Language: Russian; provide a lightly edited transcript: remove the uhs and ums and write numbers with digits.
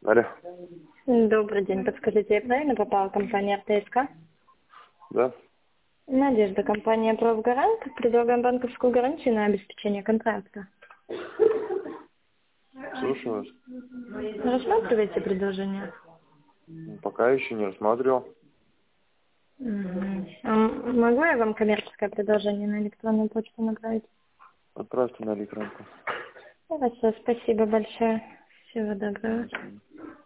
Алло. Добрый день. Подскажите, я правильно попала в компанию РТСК? Да? Надежда, компания «Профгарант». Предлагаем банковскую гарантию на обеспечение контракта. Слушаю вас. Рассматриваете предложение? Пока еще не рассматривал. Могу я вам коммерческое предложение на электронную почту направить? Отправьте на электронку. Хорошо, спасибо большое. Всего доброго. До свидания.